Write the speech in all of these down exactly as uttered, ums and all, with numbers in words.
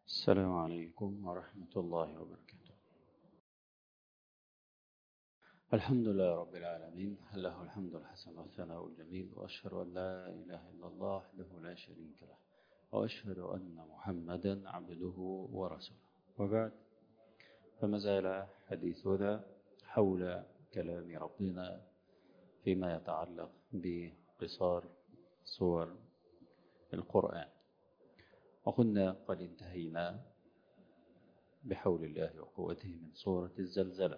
السلام عليكم ورحمة الله وبركاته. الحمد لله رب العالمين، له الحمد الحسن والثناء الجميل، وأشهد أن لا إله إلا الله وحده لا شريك له، وأشهد أن محمدا عبده ورسوله. وبعد، فما زال حديثنا حول كلام ربنا فيما يتعلق بقصار سور القرآن، وكنا قد انتهينا بحول الله وقوته من سورة الزلزلة.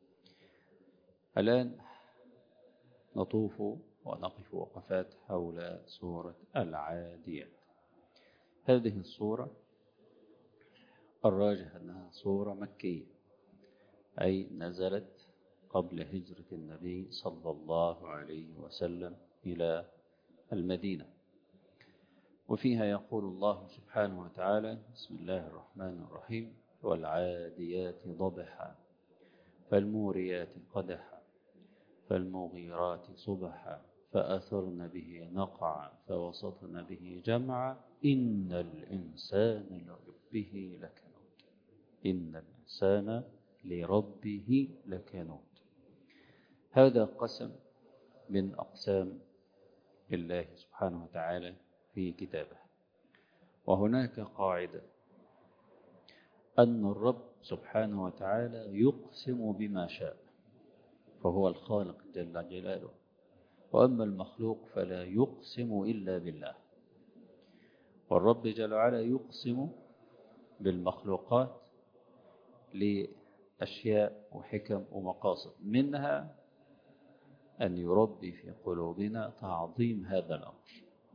الآن نطوف ونقف وقفات حول سورة العاديات. هذه السورة الراجح أنها سورة مكية، أي نزلت قبل هجرة النبي صلى الله عليه وسلم إلى المدينة. وفيها يقول الله سبحانه وتعالى: بسم الله الرحمن الرحيم: والعاديات ضبحا فالموريات قدحا فالمغيرات صبحا فأثرن به نقعا فوسطن به جمعا إن الإنسان لربه لكنود إن الإنسان لربه لكنود. هذا قسم من أقسام الله سبحانه وتعالى في كتابه. وهناك قاعدة أن الرب سبحانه وتعالى يقسم بما شاء، فهو الخالق جل جلاله، وأما المخلوق فلا يقسم إلا بالله. والرب جل وعلا يقسم بالمخلوقات لأشياء وحكم ومقاصد، منها أن يربي في قلوبنا تعظيم هذا الأمر.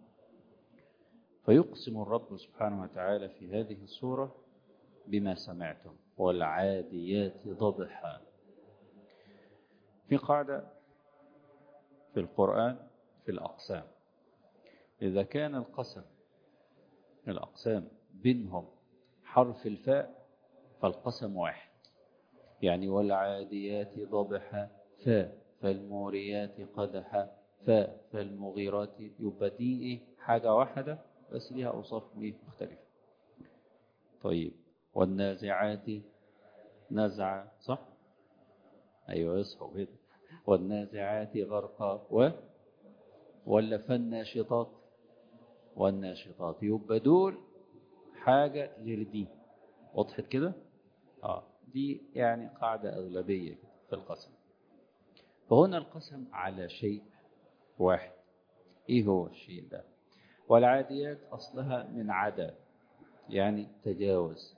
فيقسم الرب سبحانه وتعالى في هذه السورة بما سمعتم: والعاديات ضبحا. في قاعدة في القرآن في الأقسام، إذا كان القسم الأقسام بينهم حرف الفاء فالقسم واحد، يعني والعاديات ضبحا فاء فالموريات قدحا فاء فالمغيرات، يبقى دي إيه؟ حاجة واحدة بس ليها أوصاف مختلفة. طيب، والنازعات نزعا، صح؟ أيوة يصحوا كده. والنازعات غرقا و ولا فالناشطات والناشطات، يبقى دول حاجة غير دي. وضحت كده؟ آه دي يعني قاعدة أغلبية في القسم. فهنا القسم على شيء واحد. إيه هو الشيء ده؟ والعاديات أصلها من عدا، يعني تجاوز.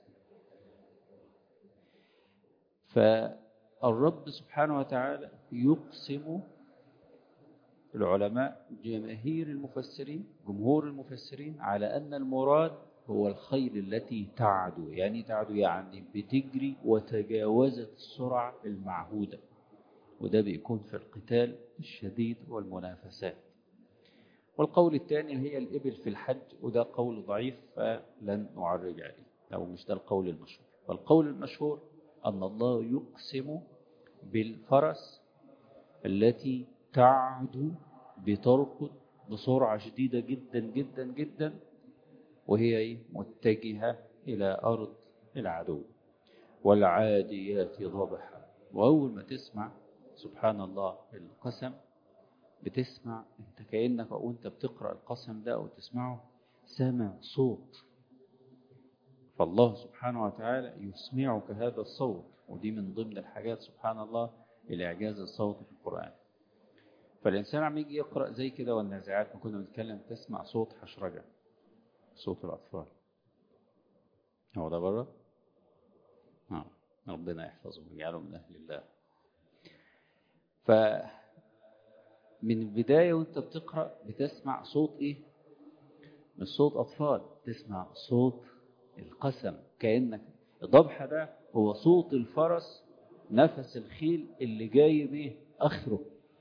فالرب سبحانه وتعالى يقسم، العلماء جماهير المفسرين جمهور المفسرين على أن المراد هو الخيل التي تعدو. يعني تعدو يعني بتجري وتجاوزت السرعة المعهودة، وده بيكون في القتال الشديد والمنافسات. والقول الثاني هي الإبل في الحج، وده قول ضعيف فلن نعرج عليه، أو مش ده القول المشهور. فالقول المشهور أن الله يقسم بالفرس التي تعدو بتركض بسرعة شديدة جدا جدا جدا، وهي متجهة إلى أرض العدو. والعاديات ضبحا. وأول ما تسمع سبحان الله القسم، بتسمع انت كأنك وانت بتقرأ القسم ده او تسمعه سامع صوت، فالله سبحانه وتعالى يسمعك هذا الصوت. ودي من ضمن الحاجات سبحان الله الإعجاز الصوتي في القرآن. فالإنسان عم يجي يقرأ زي كده والنازعات، ما كنا بنتكلم، تسمع صوت حشرجة، صوت الأطفال. هو ده بره؟ آه. ربنا يحفظه ويجعله من أهل الله. ف من البداية وانت بتقرأ بتسمع صوت ايه؟ مش صوت أطفال، تسمع صوت القسم. كأنك الضبح ده هو صوت الفرس، نفس الخيل اللي جاي به آخره.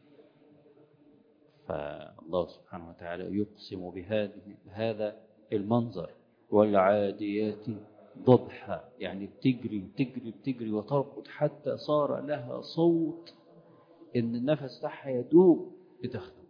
فالله سبحانه وتعالى يقسم بهذه هذا المنظر: والعاديات ضبحا، يعني بتجري بتجري بتجري وترقد حتى صار لها صوت إن النفس بتاعها يدوب بتخدم.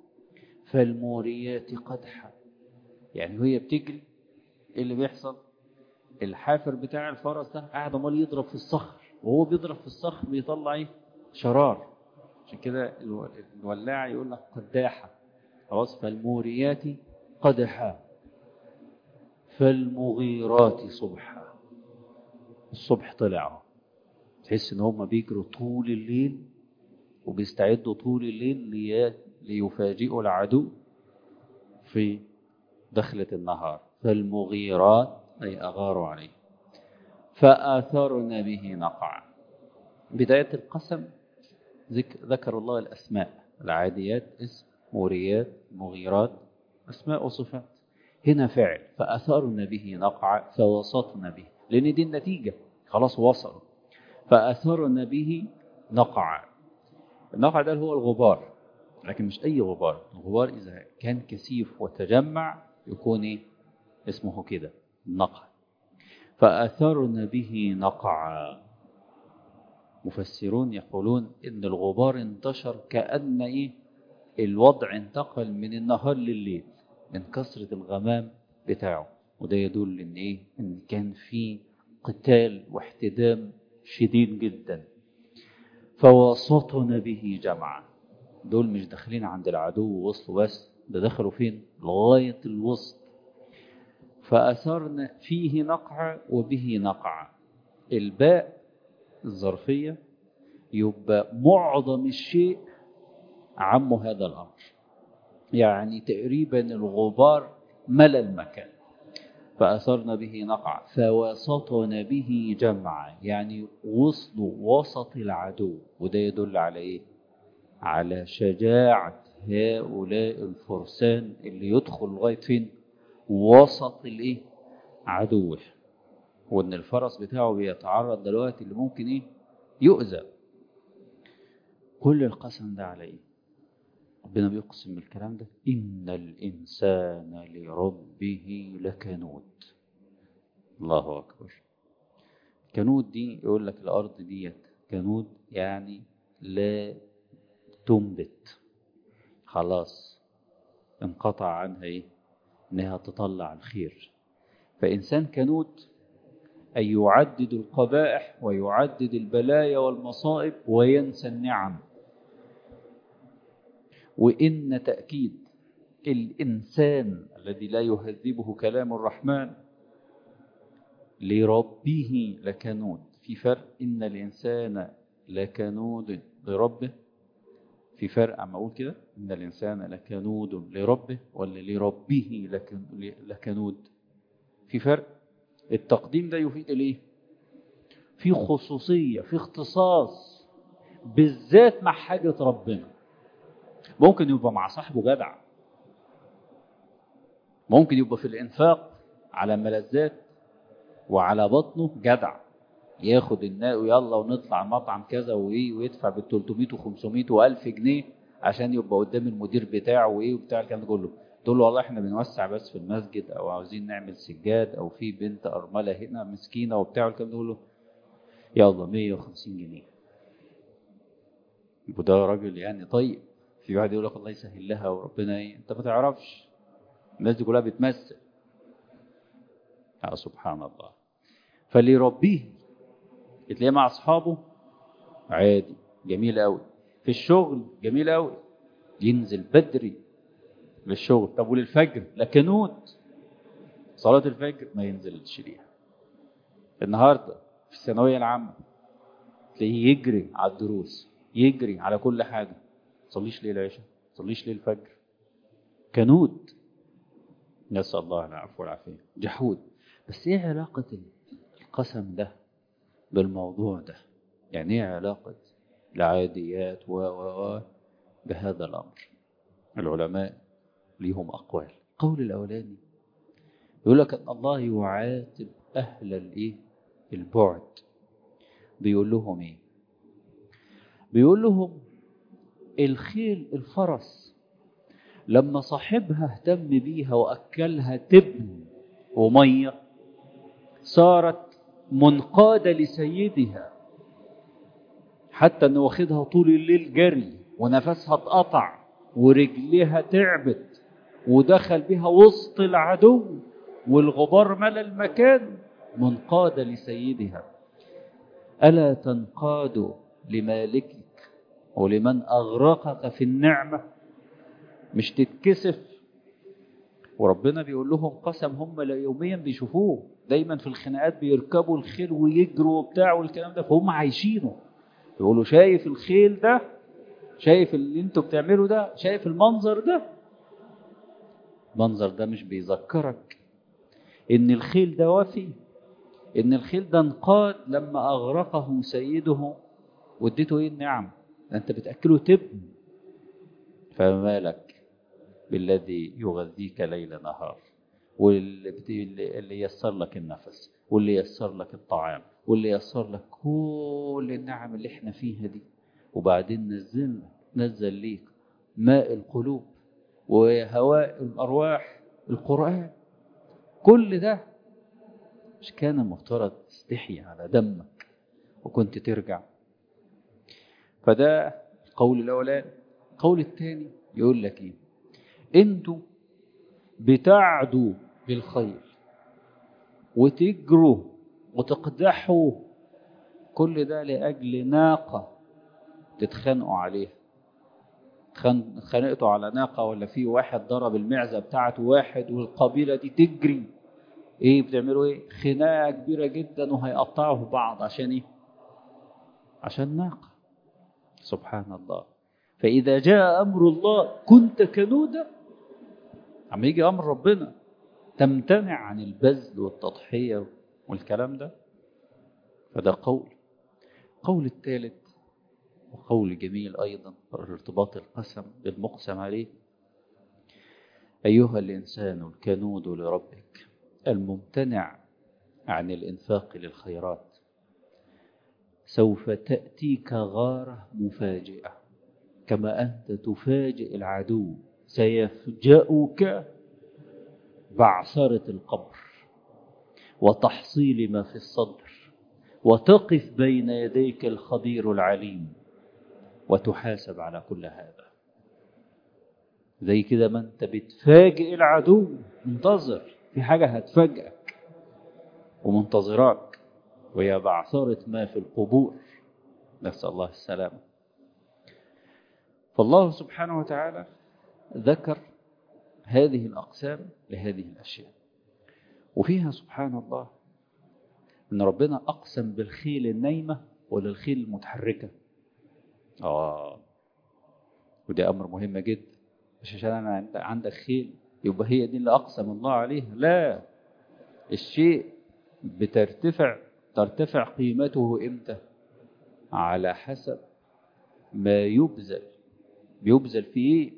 فالموريات قدحا، يعني وهي بتجري ايه اللي بيحصل؟ الحافر بتاع الفرس ده قاعد عمال يضرب في الصخر، وهو بيضرب في الصخر بيطلع ايه؟ شرار. عشان كده الولاع يقول لك قداحة. خلاص. فالموريات قدحا فالمغيرات صبحا. الصبح طلع، تحس ان هم بيجروا طول الليل وبيستعدوا طول الليل لي... ليفاجئوا العدو في دخلة النهار. فالمغيرات أي أغاروا عليه. فآثرن به نقعا. بداية القسم ذكر الله الأسماء. العاديات اسم، موريات، مغيرات، أسماء وصفات. هنا فعل. فآثرن به نقعا فوسطن به، لأن دي النتيجة، خلاص وصلوا. فآثرن به نقعا. النقع ده هو الغبار، لكن مش أي غبار. الغبار إذا كان كثيف وتجمع يكون إيه؟ اسمه كده نقع. فأثرن به نقعا. مفسرون يقولون إن الغبار انتشر كأن إيه؟ الوضع انتقل من النهار لليل من كثرة الغمام بتاعه. وده يدل إن إيه؟ إن كان في قتال واحتدام شديد جدا. فوسطن به جمعا. دول مش داخلين عند العدو ووصلوا بس، ده دخلوا فين؟ لغاية الوسط. فأثرن فيه نقع وبه نقع. الباء الظرفية يبقى معظم الشيء عم هذا الأمر، يعني تقريبا الغبار ملى المكان. فأثرن به نقع فوسطن به جمعا، يعني وصلوا وسط العدو. وده يدل على إيه؟ على شجاعة هؤلاء الفرسان اللي يدخل لغاية فين؟ وسط الايه؟ عدوه. وان الفرس بتاعه بيتعرض دلوقتي اللي ممكن ايه؟ يؤذى. كل القسم ده على ايه؟ ربنا بيقسم الكلام ده ان الانسان لربه لكنود. الله اكبر. كنود دي يقول لك الارض ديت كنود، يعني لا تنبت، خلاص انقطع عنها ايه؟ انها تطلع الخير. فإنسان كنود أي يعدد القبائح ويعدد البلايا والمصائب وينسى النعم. وإن تأكيد الإنسان الذي لا يهذبه كلام الرحمن لربه لكنود. في فرق، إن الإنسان لكنود لربه. في فرق عم أقول كده إن الإنسان لكنود لربه ولا لربه لكنود. في فرق. التقديم ده يفيد الايه؟ في خصوصية، في اختصاص بالذات مع حاجة ربنا. ممكن يبقى مع صاحبه جدع، ممكن يبقى في الانفاق على ملذات وعلى بطنه جدع، ياخد الناس ويلا ونطلع مطعم كذا وايه ويدفع بال ثلاثمائة وخمسمائة وألف جنيه عشان يبقى قدام المدير بتاعه وايه وبتاع الكلام ده كله. تقول له والله احنا بنوسع بس في المسجد او عاوزين نعمل سجاد او في بنت ارمله هنا مسكينه وبتاع الكلام ده كله، يلا مية وخمسين جنيه. يبقى ده راجل يعني طيب. في واحد يقول لك الله يسهل لها وربنا ايه، انت ما تعرفش الناس دي كلها بتمثل. اه سبحان الله. فلربيه تلاقيه مع اصحابه عادي جميل قوي، في الشغل جميل قوي، ينزل بدري للشغل. طب وللفجر لكنود، صلاة الفجر ما ينزلش ليها. النهارده في الثانوية العامة تلاقيه يجري على الدروس، يجري على كل حاجة، صليش ليه العشاء، صليش ليه الفجر. كنود. نسأل الله العفو والعافية. جحود. بس ايه علاقة القسم ده بالموضوع ده؟ يعني ايه علاقة العاديات و و بهذا الأمر؟ العلماء ليهم أقوال. قول الأولاني يقول لك أن الله يعاتب أهل الإيه؟ البعد. بيقول لهم إيه؟ بيقول لهم الخيل الفرس لما صاحبها اهتم بيها وأكلها تبن ومية صارت منقادة لسيدها، حتى أنه واخدها طول الليل جري ونفسها اتقطع ورجلها تعبت ودخل بها وسط العدو والغبار ملى المكان منقادة لسيدها. ألا تنقاد لمالكك ولمن أغرقك في النعمة؟ مش تتكسف. وربنا بيقول لهم قسم هم يوميا بيشوفوه دايما في الخناقات، بيركبوا الخيل ويجروا وبتاع والكلام ده، فهم عايشينه. يقولوا شايف الخيل ده، شايف اللي انتوا بتعملوا ده، شايف المنظر ده. المنظر ده مش بيذكرك ان الخيل ده وفي، ان الخيل ده انقاد لما اغرقه سيده واديته ايه النعم؟ ده انت بتاكله تبن. فما بالك بالذي يغذيك ليل نهار، واللي اللي يسر لك النفس، واللي يسر لك الطعام، واللي يسر لك كل النعم اللي احنا فيها دي. وبعدين نزل نزل ليك ماء القلوب وهواء الأرواح، القرآن. كل ده مش كان المفترض تستحي على دمك وكنت ترجع؟ فده القول الأولاني. القول الثاني يقول لك ايه؟ انتوا بتعدوا بالخير وتجروا وتقدحوا، كل ده لأجل ناقة تتخانقوا عليها. اتخانقتوا على ناقة، ولا في واحد ضرب المعزة بتاعته واحد والقبيلة دي تجري. ايه بتعملوا؟ ايه خناقة كبيرة جدا وهيقطعوا بعض عشان ايه؟ عشان ناقة. سبحان الله. فإذا جاء أمر الله كنت كنودا. عم يجي أمر ربنا تمتنع عن البذل والتضحية والكلام ده. فده قول. قول الثالث وقول جميل أيضا، ارتباط القسم بالمقسم عليه. أيها الإنسان الكنود لربك الممتنع عن الإنفاق للخيرات، سوف تأتيك غارة مفاجئة كما أنت تفاجئ العدو، سيفجأك بعثرة القبر وتحصيل ما في الصدر، وتقف بين يديك الخبير العليم وتحاسب على كل هذا. زي كده ما انت بتفاجئ العدو، منتظر في حاجة هتفاجئك ومنتظراك، وهي بعثرة ما في القبور، نسأل الله السلامة. فالله سبحانه وتعالى ذكر هذه الأقسام لهذه الأشياء، وفيها سبحان الله إن ربنا أقسم بالخيل النايمة ولا الخيل المتحركة. آه وده أمر مهم جدا. مش عشان أنا عندك خيل يبقى هي دي اللي أقسم الله عليها، لا. الشيء بترتفع ترتفع قيمته إمتى؟ على حسب ما يبذل. بيبذل فيه إيه؟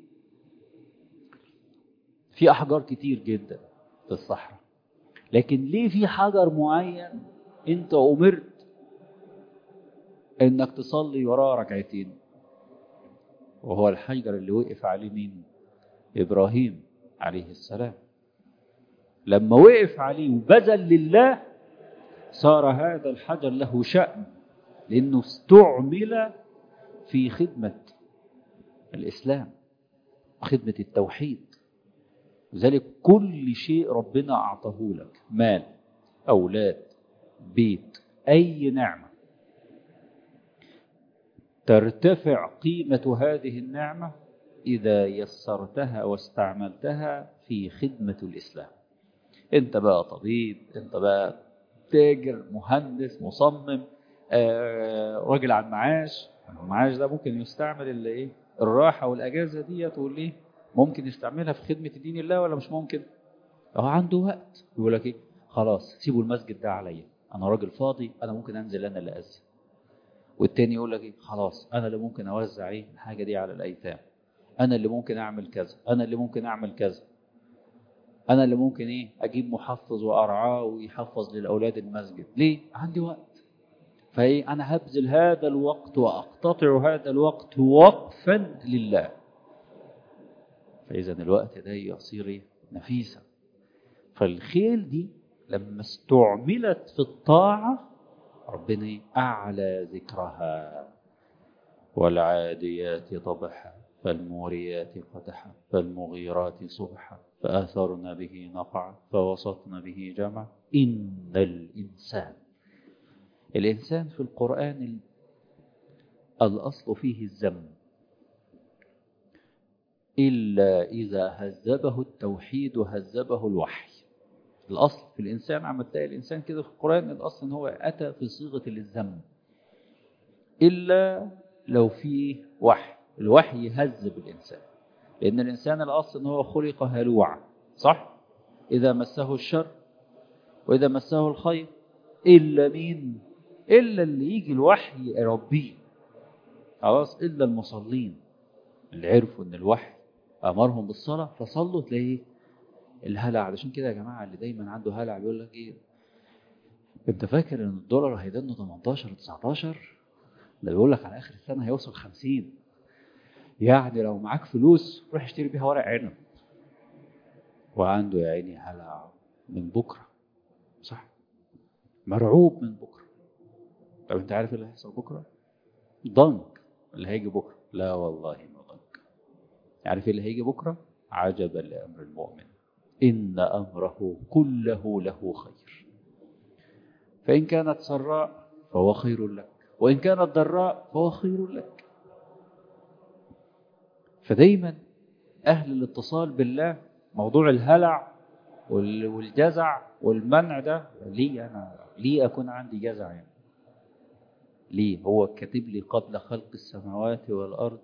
في أحجار كتير جدا في الصحراء، لكن ليه في حجر معين أنت أمرت إنك تصلي وراه ركعتين؟ وهو الحجر اللي وقف عليه مين؟ إبراهيم عليه السلام. لما وقف عليه وبذل لله صار هذا الحجر له شأن، لأنه استعمل في خدمة الإسلام، خدمة التوحيد. لذلك كل شيء ربنا أعطاه لك، مال، أولاد، بيت، أي نعمة، ترتفع قيمة هذه النعمة إذا يسرتها واستعملتها في خدمة الإسلام. أنت بقى طبيب، أنت بقى تاجر، مهندس، مصمم، آه، راجل على المعاش. المعاش ده ممكن يستعمل اللي إيه؟ الراحة والأجازة دي تقول ليه ممكن يستعملها في خدمة دين الله ولا مش ممكن؟ هو عنده وقت يقول لك إيه؟ خلاص سيبوا المسجد ده عليا، أنا راجل فاضي، أنا ممكن أنزل أنا اللي أذن. والتاني يقول لك إيه؟ خلاص أنا اللي ممكن أوزع إيه الحاجة دي على الأيتام، أنا اللي ممكن أعمل كذا، أنا اللي ممكن أعمل كذا، أنا اللي ممكن إيه أجيب محفظ وأرعاه ويحفظ للأولاد المسجد. ليه؟ عندي وقت. فإيه؟ أنا هبذل هذا الوقت وأقتطع هذا الوقت وقفا لله. فإذا الوقت ده يصير نفيسا. فالخيل دي لما استعملت في الطاعة ربنا أعلى ذكرها. والعاديات ضبحا فالموريات قدحا فالمغيرات صبحا فآثرن به نقعا فوسطن به جمعا إن الإنسان الإنسان في القرآن الأصل فيه الذم إلا إذا هذبه التوحيد وهذبه الوحي. الأصل في الإنسان عم تلاقي الإنسان كده في القرآن الأصل إن هو أتى في صيغة الذم إلا لو فيه وحي، الوحي يهذب الإنسان، لأن الإنسان الأصل إن هو خلق هلوعا، صح؟ إذا مسه الشر وإذا مسه الخير، إلا مين؟ إلا اللي يجي الوحي يربيه، خلاص. إلا المصلين اللي عرفوا إن الوحي أمرهم بالصلاة فصلوا، تلاقيه الهلع. علشان كده يا جماعة اللي دايما عنده هلع بيقول لك إيه، أنت فاكر إن الدولار هيدنه تمنتاشر تسعتاشر؟ ده بيقول لك على آخر السنة هيوصل خمسين. يعني لو معاك فلوس روح اشتري بيها ورق عنب. وعنده يا عيني هلع من بكرة، صح؟ مرعوب من بكرة. طب أنت عارف اللي هيحصل بكرة؟ ضنك اللي هيجي بكرة. لا والله ما ضنك. عارف اللي هيجي بكرة؟ عجبا لأمر المؤمن إن أمره كله له خير، فإن كانت سراء فهو خير لك وإن كانت ضراء فهو خير لك. فدايما أهل الاتصال بالله موضوع الهلع والجزع والمنع ده، ليه أنا ليه أكون عندي جزع يعني؟ ليه؟ هو كاتب لي قبل خلق السماوات والأرض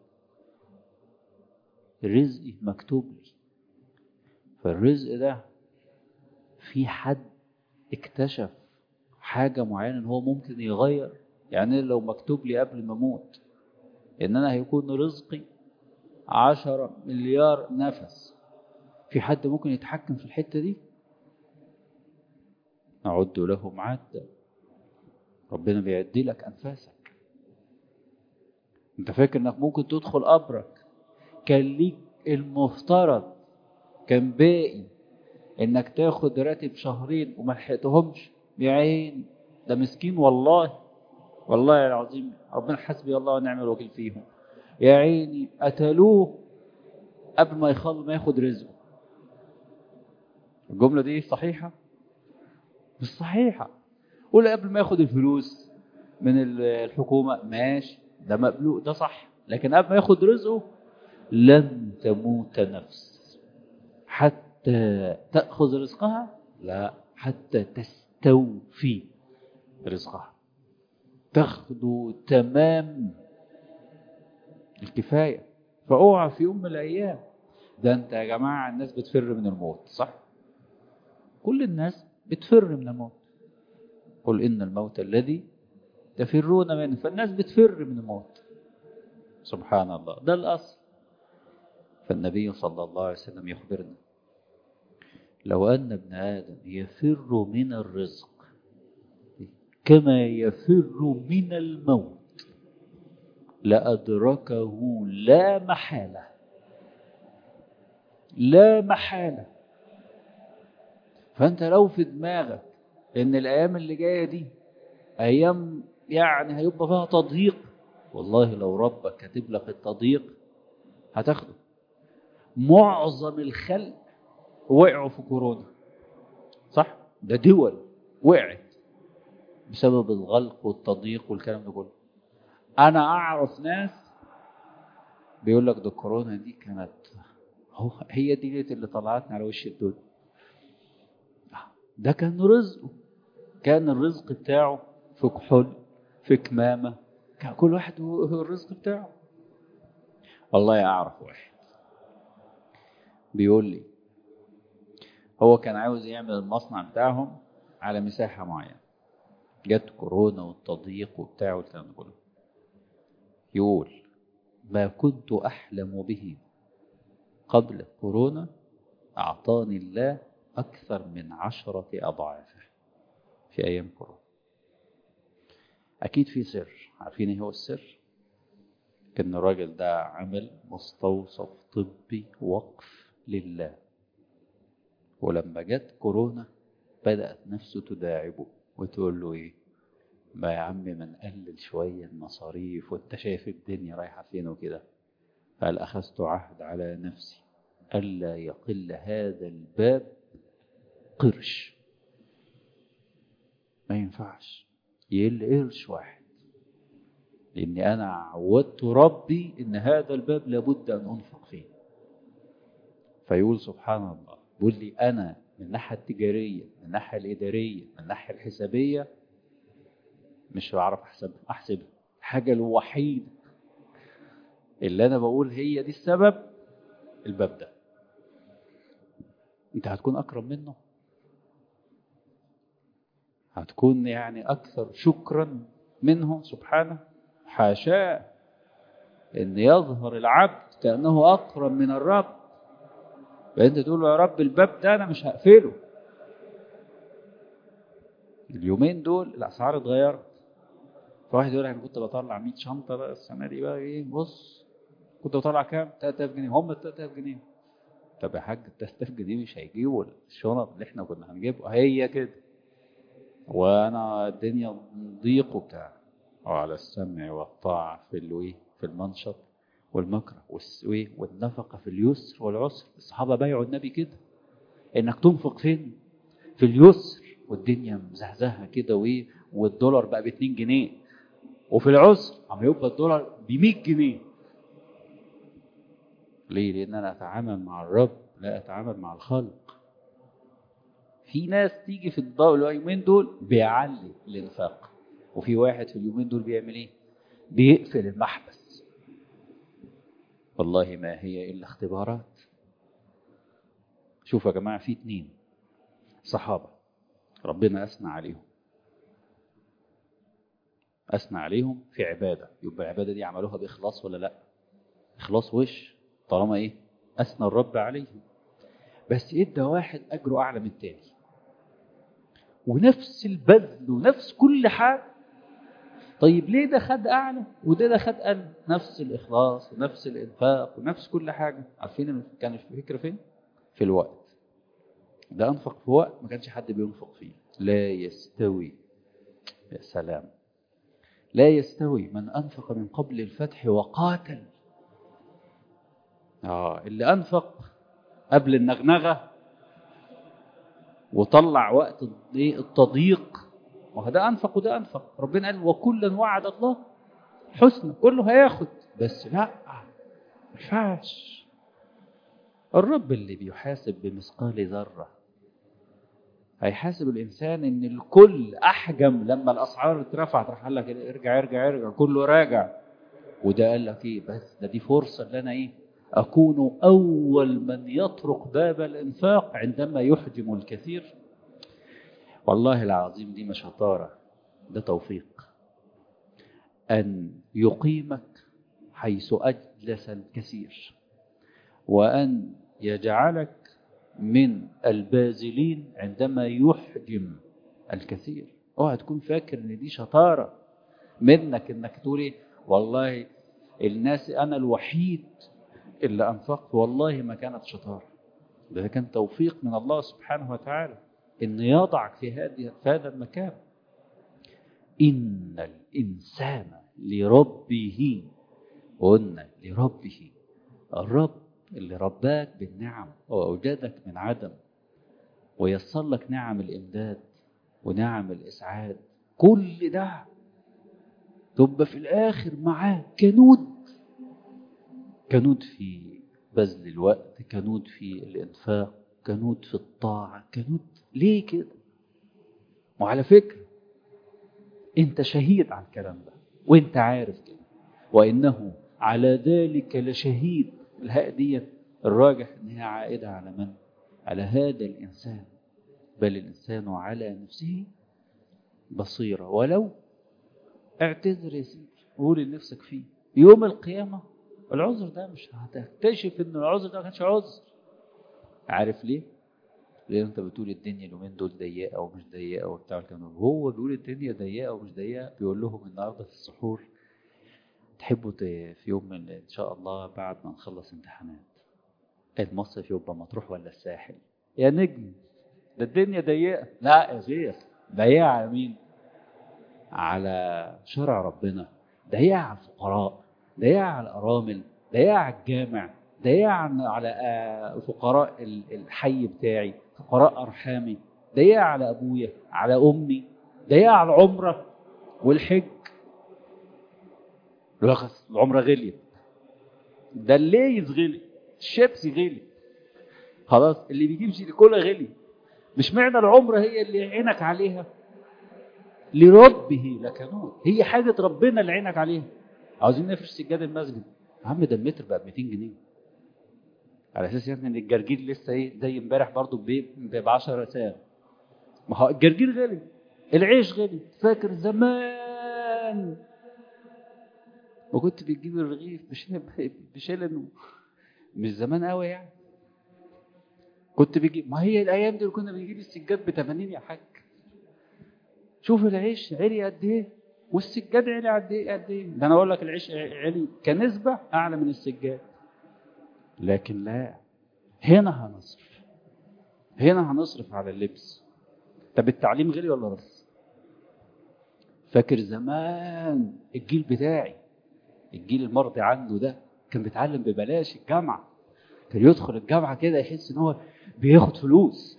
رزقي مكتوب لي. فالرزق ده في حد اكتشف حاجة معينة ان هو ممكن يغير. يعني لو مكتوب لي قبل ما اموت ان انا هيكون رزقي عشرة مليار نفس، في حد ممكن يتحكم في الحتة دي؟ نعد لهم عدا. ربنا بيعدي لك انفاسك. انت فاكر انك ممكن تدخل قبرك كان ليك المفترض كان باقي انك تاخد راتب شهرين وما لحقتهمش؟ يا عين ده مسكين والله، والله العظيم ربنا حسبي الله ونعم الوكيل فيهم. يا عيني قتلوه قبل ما يخلص ما ياخد رزقه. الجملة دي صحيحة؟ مش صحيحة. قول قبل ما ياخد الفلوس من الحكومة ماشي، ده مقبول ده صح، لكن قبل ما ياخد رزقه لن تموت نفس حتى تأخذ رزقها، لا، حتى تستوفي رزقها، تاخده تمام الكفاية. فاوعى في يوم من الأيام. ده انت يا جماعة الناس بتفر من الموت، صح؟ كل الناس بتفر من الموت. قل إن الموت الذي تفرون منه. فالناس بتفر من الموت، سبحان الله، ده الأصل. فالنبي صلى الله عليه وسلم يخبرنا لو أن ابن آدم يفر من الرزق كما يفر من الموت لأدركه لا محالة، لا محالة. فأنت لو في دماغك إن الأيام اللي جاية دي أيام يعني هيبقى فيها تضييق، والله لو ربك كاتب لك التضييق هتاخده. معظم الخلق وقعوا في كورونا، صح؟ ده دول وقعت بسبب الغلق والتضييق والكلام ده كله. أنا أعرف ناس بيقول لك ده كورونا دي كانت هو هي دي اللي طلعتنا على وش الدنيا. ده كان رزقه، كان الرزق بتاعه في كحول في كمامة، كان كل واحد هو الرزق بتاعه. والله أعرف واحد بيقول لي هو كان عاوز يعمل المصنع بتاعهم على مساحة معينة، جت كورونا والتضييق وبتاع والكلام ده كله. يقول ما كنت أحلم به قبل كورونا أعطاني الله أكثر من عشرة أضعافه في أيام كورونا. أكيد في سر. عارفين إيه هو السر؟ كان الراجل ده عمل مستوصف طبي وقف لله، ولما جت كورونا بدأت نفسه تداعبه وتقول له إيه؟ ما يا عم ما نقلل شوية المصاريف وانت شايف الدنيا رايحة فين وكده. قال أخذت عهد على نفسي ألا يقل هذا الباب قرش، ما ينفعش يقل قرش واحد، لأني أنا عودت ربي إن هذا الباب لابد أن أنفق فيه. فيقول سبحان الله، بيقول لي أنا من الناحية التجارية، من الناحية الإدارية، من الناحية الحسابية مش بعرف أحسبها أحسبها الحاجة الوحيدة اللي أنا بقول هي دي السبب، الباب ده. أنت هتكون أكرم منه، هتكون يعني أكثر شكرا منه سبحانه. حاشاه إن يظهر العبد كأنه أكرم من الرب، فأنت تقول له يا رب الباب ده أنا مش هقفله. اليومين دول الأسعار اتغيرت، فواحد يقول أنا كنت بطلع مية شنطة بقى السنة دي بقى إيه، بص كنت بطلع كام؟ تلات آلاف جنيه، هم ال تلات آلاف جنيه. طب يا حاج ال تلات آلاف جنيه مش هيجيبوا الشنط اللي احنا كنا هنجيبها، هي كده. وأنا الدنيا ضيق وبتاع، وعلى السمع والطاعة في الويه في المنشط والمكره والسويه والنفقة في اليسر والعسر. الصحابة بايعوا النبي كده، إنك تنفق فين؟ في اليسر والدنيا مزهزهة كده وإيه، والدولار بقى باتنين جنيه، وفي العسر عم يبقى الدولار بمية جنيه. ليه؟ لأن أنا أتعامل مع الرب لا أتعامل مع الخلق. في ناس تيجي في اليومين دول بيعلي الإنفاق، وفي واحد في اليومين دول بيعمل إيه؟ بيقفل المحبس. والله ما هي إلا اختبارات. شوفوا يا جماعة، في اتنين صحابة ربنا أثنى عليهم، أثنى عليهم في عبادة، يبقى العبادة دي عملوها بإخلاص ولا لا؟ إخلاص وش، طالما إيه؟ أثنى الرب عليهم. بس إدى واحد أجره أعلى من التاني، ونفس البذل ونفس كل حاجة. طيب ليه ده خد أعلى وده ده خد أقل؟ نفس الإخلاص ونفس الإنفاق ونفس كل حاجة. عارفين كان الفكرة فين؟ في الوقت. ده أنفق في وقت ما كانش حد بينفق فيه. لا يستوي، يا سلام، لا يستوي من أنفق من قبل الفتح وقاتل. آه اللي أنفق قبل النغنغة وطلع وقت التضييق، وهذا أنفق وده أنفق. ربنا قال وكلا وعد الله حسنى، كله هياخد، بس لا ما ينفعش. الرب اللي بيحاسب بمثقال ذرة هيحاسب الإنسان إن الكل أحجم. لما الأسعار اترفعت راح قال لك ارجع ارجع ارجع كله راجع، وده قال لك إيه؟ بس ده دي فرصة اللي أنا إيه أكون أول من يطرق باب الإنفاق عندما يحجم الكثير. والله العظيم دي مش شطارة، ده توفيق. أن يقيمك حيث أجلس الكثير، وأن يجعلك من البازلين عندما يحجم الكثير. اوعى تكون فاكر ان دي شطارة منك انك تقول ايه والله الناس انا الوحيد اللي انفقت. والله ما كانت شطارة، ده كان توفيق من الله سبحانه وتعالى ان يضعك في هذه في هذا المكان. ان الانسان لربه، قلنا لربه، الرب اللي رباك بالنعم وأوجدك من عدم ويسر لك نعم الإمداد ونعم الإسعاد، كل ده تبقى في الآخر معاه كنود. كنود في بذل الوقت، كنود في الإنفاق، كنود في الطاعة، كنود. ليه كده؟ وعلى فكرة أنت شهيد على الكلام ده وأنت عارف كده، وإنه على ذلك لشهيد. الهاء دي الراجح انها عائده على من؟ على هذا الانسان. بل الانسان على نفسه بصيره، ولو اعتذر يا سيدي قول لنفسك فيه يوم القيامه العذر ده مش هتكتشف ان العذر ده ما كانش عذر. عارف ليه؟ لان انت بتقول الدنيا اليومين دول ضيقه ومش ضيقه وبتاع الكلام، هو بيقول الدنيا ضيقه ومش ضيقه. بيقول لهم النهارده في السحور تحبوا في يوم من ان شاء الله بعد ما نخلص امتحانات المصيف يبقى مطروح ولا الساحل؟ يا نجم ده الدنيا ضيقه. لا يا شيخ، ضيقه على مين؟ على شرع ربنا، ضيقه على الفقراء، ضيقه على الارامل، ضيقه على الجامع، ده ايه على على فقراء الحي بتاعي، فقراء ارحامي، ده ايه على ابويا، على امي، ده ايه على العمره والحج. رخص، العمره غليت، ده الليز غلي، الشيبسي غلي، خلاص اللي بيجيب جيليكولا غلي. مش معنى العمره هي اللي عينك عليها، لربه لكنود، هي حاجه ربنا اللي عينك عليها. عاوزين نفرش سجاد المسجد، يا عم ده المتر بقى ب مئتين جنيه، على اساس يعني ان الجرجير لسه ايه زي امبارح برضه ب عشرة ساغ. ما هو الجرجير غلي، العيش غلي. فاكر زمان وكنت بتجيب الرغيف بشيلن، مش زمان قوي يعني، كنت بيجيب، ما هي الايام دي اللي كنا بنجيب السجاد ب ثمانين يا حاج. شوف العيش علي قد ايه والسجاد علي قد ايه قد ايه. ده انا اقول لك العيش علي كنسبه اعلى من السجاد. لكن لا، هنا هنصرف، هنا هنصرف على اللبس. طب التعليم غلي ولا رخص؟ فاكر زمان الجيل بتاعي، الجيل المرضي عنده ده، كان بيتعلم ببلاش الجامعه، كان يدخل الجامعه كده يحس ان هو بياخد فلوس.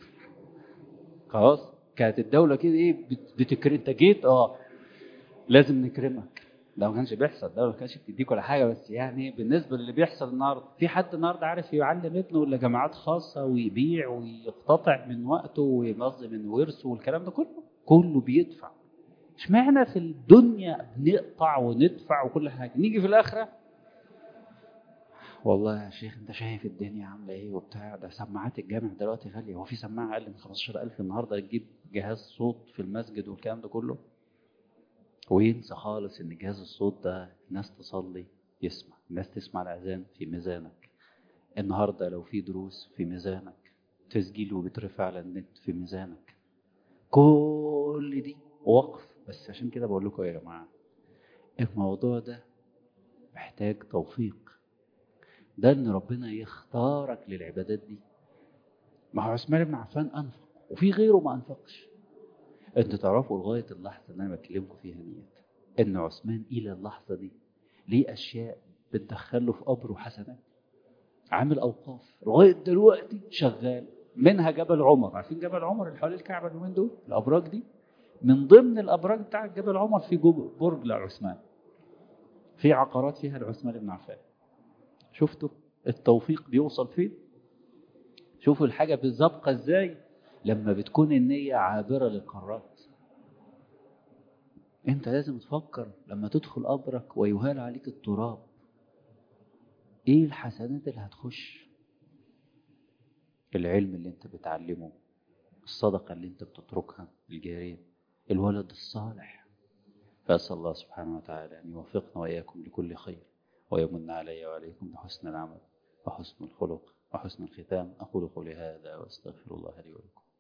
خلاص كانت الدوله كده ايه بتكرم، انت جيت اه لازم نكرمك. ده ما كانش بيحصل، الدوله ما كانتش بتديك ولا حاجه، بس يعني بالنسبه للي بيحصل النهارده، في حد النهارده عارف يعلم ابنه ولا جامعات خاصه ويبيع ويقتطع من وقته وينظم من ورثه والكلام ده كله؟ كله بيدفع. اشمعنى في الدنيا بنقطع وندفع وكل حاجه، نيجي في الاخره والله يا شيخ انت شايف الدنيا عامله ايه وبتاع، ده سماعات الجامع دلوقتي غاليه، هو في سماعه اقل من خمستاشر ألف النهارده تجيب جهاز صوت في المسجد والكلام ده كله؟ وينسى خالص ان جهاز الصوت ده الناس تصلي يسمع، الناس تسمع الاذان في ميزانك النهارده، لو في دروس في ميزانك، تسجيل وبترفع على النت في ميزانك، كل دي وقف. بس عشان كده بقول لكم يا جماعه، الموضوع ده محتاج توفيق، ده ان ربنا يختارك للعبادات دي. ما هو عثمان بن عفان انفق وفي غيره ما انفقش. انتوا تعرفوا لغايه اللحظه اللي انا بكلمكم فيها ديت ان عثمان الى اللحظه دي ليه اشياء بتدخله في قبره حسنات، عامل اوقاف لغايه دلوقتي شغال، منها جبل عمر. عارفين جبل عمر اللي حوالين الكعبه اليومين دول، الابراج دي، من ضمن الابراج بتاع جبل عمر في برج لعثمان، في عقارات فيها لعثمان بن عفان. شفتوا التوفيق بيوصل فين؟ شوفوا الحاجه بالظبط ازاي لما بتكون النيه عابره للقارات. انت لازم تفكر لما تدخل قبرك ويهال عليك التراب، ايه الحسنات اللي هتخش؟ العلم اللي انت بتعلمه، الصدقة اللي انت بتتركها الجارية، الولد الصالح. فأسأل الله سبحانه وتعالى أن يوفقنا وإياكم لكل خير، ويمن علي وعليكم بحسن العمل وحسن الخلق وحسن الختام. أقول قولي هذا وأستغفر الله لي ولكم.